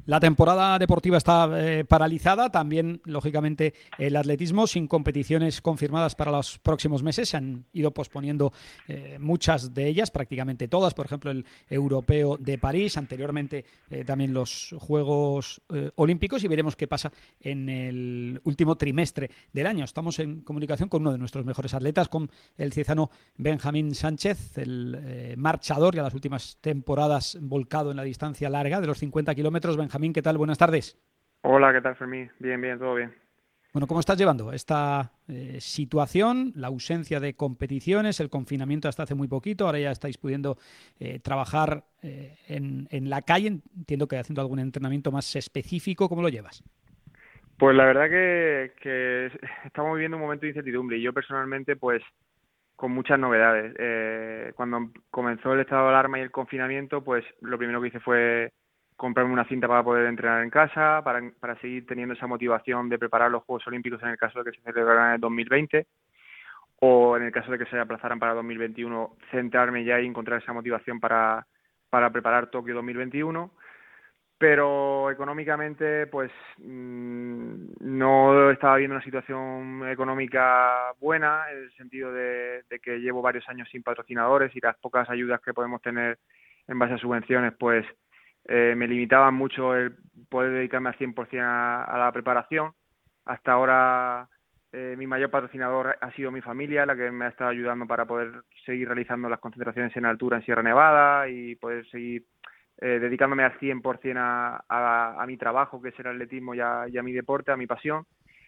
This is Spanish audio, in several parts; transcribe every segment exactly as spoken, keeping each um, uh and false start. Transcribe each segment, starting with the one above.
La temporada deportiva está eh, paralizada, también, lógicamente, el atletismo sin competiciones confirmadas para los próximos meses. Se han ido posponiendo eh, muchas de ellas, prácticamente todas. Por ejemplo, el Europeo de París, anteriormente eh, también los Juegos eh, Olímpicos, y veremos qué pasa en el último trimestre del año. Estamos en comunicación con uno de nuestros mejores atletas, con el ciezano Benjamín Sánchez, el eh, marchador, ya las últimas temporadas volcado en la distancia larga de los cincuenta kilómetros. Benjamín, ¿qué tal? Buenas tardes. Hola, ¿qué tal, Fermín? Bien, bien, todo bien. Bueno, ¿cómo estás llevando esta eh, situación, la ausencia de competiciones, el confinamiento hasta hace muy poquito? Ahora ya estáis pudiendo eh, trabajar eh, en, en la calle, entiendo que haciendo algún entrenamiento más específico. ¿Cómo lo llevas? Pues la verdad que, que estamos viviendo un momento de incertidumbre y yo personalmente, pues, con muchas novedades. Eh, cuando comenzó el estado de alarma y el confinamiento, pues lo primero que hice fue comprarme una cinta para poder entrenar en casa, para, para seguir teniendo esa motivación de preparar los Juegos Olímpicos en el caso de que se celebraran en el dos mil veinte, o en el caso de que se aplazaran para dos mil veintiuno, centrarme ya y encontrar esa motivación para, para preparar Tokio dos mil veintiuno. Pero económicamente pues mmm, no estaba viendo una situación económica buena, en el sentido de, de que llevo varios años sin patrocinadores y las pocas ayudas que podemos tener en base a subvenciones pues eh, me limitaban mucho el poder dedicarme al cien por ciento a, a la preparación. Hasta ahora eh, mi mayor patrocinador ha sido mi familia, la que me ha estado ayudando para poder seguir realizando las concentraciones en altura en Sierra Nevada y poder seguir eh, dedicándome al cien por ciento a, a, a mi trabajo, que es el atletismo, y a, y a mi deporte, a mi pasión.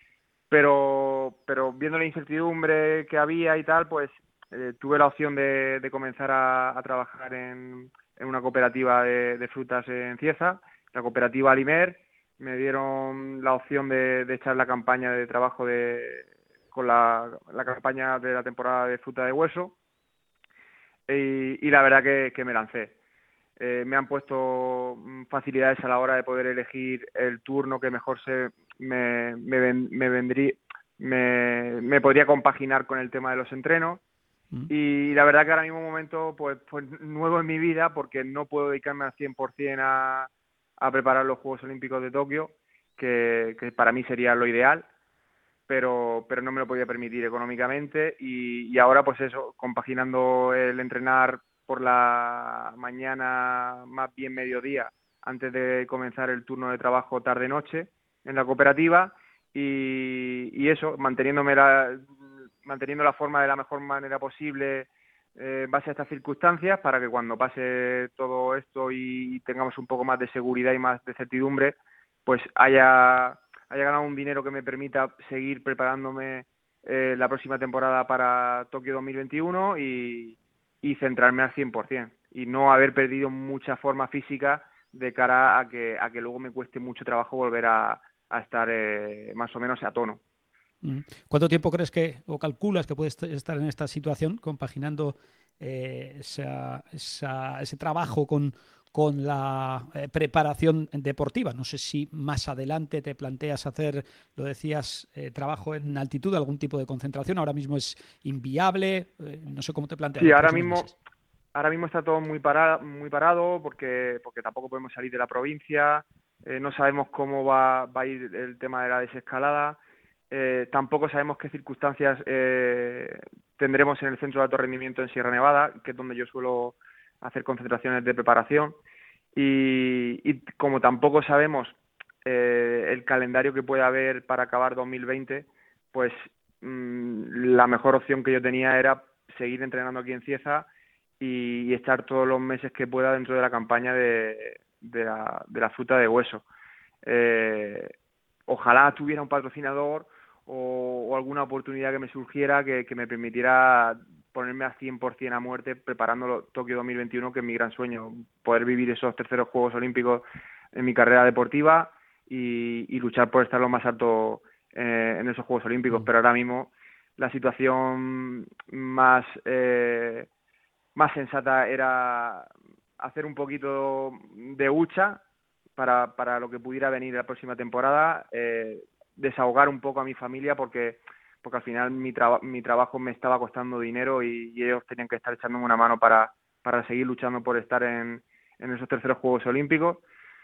Pero, pero viendo la incertidumbre que había y tal, pues eh, tuve la opción de, de comenzar a, a trabajar en, en una cooperativa de, de frutas en Cieza, la cooperativa Alimer. Me dieron la opción de, de echar la campaña de trabajo de, con la, la campaña de la temporada de fruta de hueso, y, y la verdad que, que me lancé. Eh, me han puesto facilidades a la hora de poder elegir el turno que mejor se me, me, ven, me vendría, me, me podría compaginar con el tema de los entrenos. Mm. Y la verdad que ahora mismo un momento pues, pues nuevo en mi vida, porque no puedo dedicarme al cien por ciento a, a preparar los Juegos Olímpicos de Tokio, que, que para mí sería lo ideal, pero pero no me lo podía permitir económicamente. Y, y ahora pues eso, compaginando el entrenar por la mañana, más bien mediodía, antes de comenzar el turno de trabajo tarde-noche en la cooperativa, y, y eso, manteniéndome la, manteniendo la forma de la mejor manera posible eh, en base a estas circunstancias, para que cuando pase todo esto y tengamos un poco más de seguridad y más de certidumbre, pues haya haya ganado un dinero que me permita seguir preparándome eh, la próxima temporada para Tokio dos mil veintiuno, y, y centrarme al cien por ciento y no haber perdido mucha forma física de cara a que a que luego me cueste mucho trabajo volver a, a estar eh, más o menos a tono. Mm. ¿Cuánto tiempo crees que, o calculas que puedes estar en esta situación, compaginando eh, esa, esa, ese trabajo con, con la eh, preparación deportiva? No sé si más adelante te planteas hacer, lo decías, eh, trabajo en altitud, algún tipo de concentración. Ahora mismo es inviable. Eh, no sé cómo te planteas Sí, los ahora próximos mismo meses. ahora mismo está todo muy parado, muy parado, porque porque tampoco podemos salir de la provincia. Eh, no sabemos cómo va, va a ir el tema de la desescalada. Eh, tampoco sabemos qué circunstancias eh, tendremos en el centro de alto rendimiento en Sierra Nevada, que es donde yo suelo hacer concentraciones de preparación. Y, y como tampoco sabemos eh, el calendario que puede haber para acabar dos mil veinte, pues mmm, la mejor opción que yo tenía era seguir entrenando aquí en Cieza y, y estar todos los meses que pueda dentro de la campaña de, de, la, de la fruta de hueso. Eh, Ojalá tuviera un patrocinador o, o alguna oportunidad que me surgiera que, que me permitiera ponerme al cien por ciento a muerte preparando Tokio dos mil veintiuno, que es mi gran sueño, poder vivir esos terceros Juegos Olímpicos en mi carrera deportiva y, y luchar por estar lo más alto eh, en esos Juegos Olímpicos. Mm. Pero ahora mismo la situación más eh, más sensata era hacer un poquito de hucha para, para lo que pudiera venir la próxima temporada, eh, desahogar un poco a mi familia, porque porque al final mi, traba, mi trabajo me estaba costando dinero y, y ellos tenían que estar echándome una mano para, para seguir luchando por estar en, en esos terceros Juegos Olímpicos.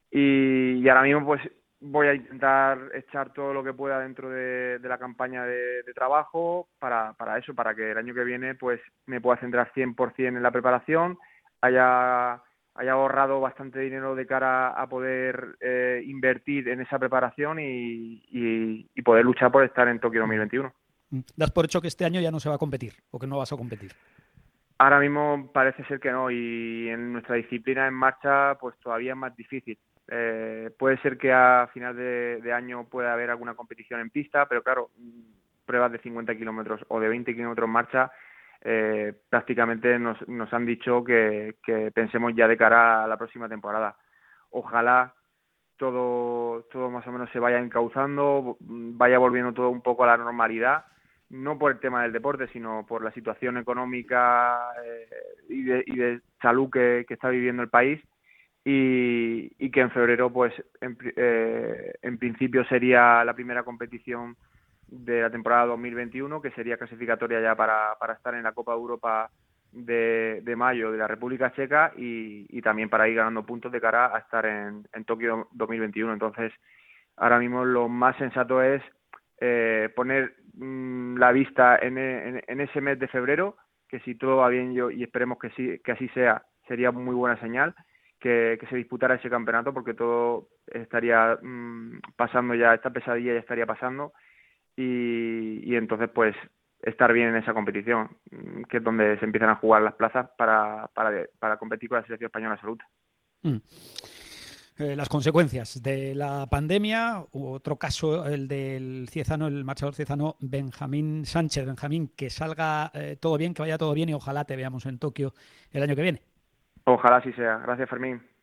y, y ahora mismo pues voy a intentar echar todo lo que pueda dentro de, de la campaña de, de trabajo para, para eso, para que el año que viene pues me pueda centrar cien por ciento en la preparación, haya, haya ahorrado bastante dinero de cara a poder eh, invertir en esa preparación y, y, y poder luchar por estar en Tokio dos mil veintiuno. Das por hecho que este año ya no se va a competir o que no vas a competir. Ahora mismo parece ser que no, y en nuestra disciplina en marcha pues todavía es más difícil. Eh, puede ser que a final de, de año pueda haber alguna competición en pista, pero claro, pruebas de cincuenta kilómetros o de veinte kilómetros en marcha, eh, prácticamente nos, nos han dicho que, que pensemos ya de cara a la próxima temporada. Ojalá todo, todo más o menos se vaya encauzando, vaya volviendo todo un poco a la normalidad, no por el tema del deporte, sino por la situación económica eh, y, de, y de salud que, que está viviendo el país, y, y que en febrero, pues en, eh, en principio sería la primera competición de la temporada dos mil veintiuno, que sería clasificatoria ya para, para estar en la Copa de Europa de, de mayo de la República Checa, y, y también para ir ganando puntos de cara a estar en, en Tokio dos mil veintiuno. Entonces, ahora mismo lo más sensato es eh, poner mmm, la vista en, en, en ese mes de febrero, que si todo va bien, yo y esperemos que sí, que así sea, sería muy buena señal que, que se disputara ese campeonato, porque todo estaría mmm, pasando ya, esta pesadilla ya estaría pasando, y, y entonces pues estar bien en esa competición, que es donde se empiezan a jugar las plazas para, para, para competir con la selección española absoluta. Mm. Eh, las consecuencias de la pandemia, u otro caso, el del ciezano, el marchador ciezano Benjamín Sánchez. Benjamín, que salga eh, todo bien, que vaya todo bien, y ojalá te veamos en Tokio el año que viene. Ojalá así sea. Gracias, Fermín.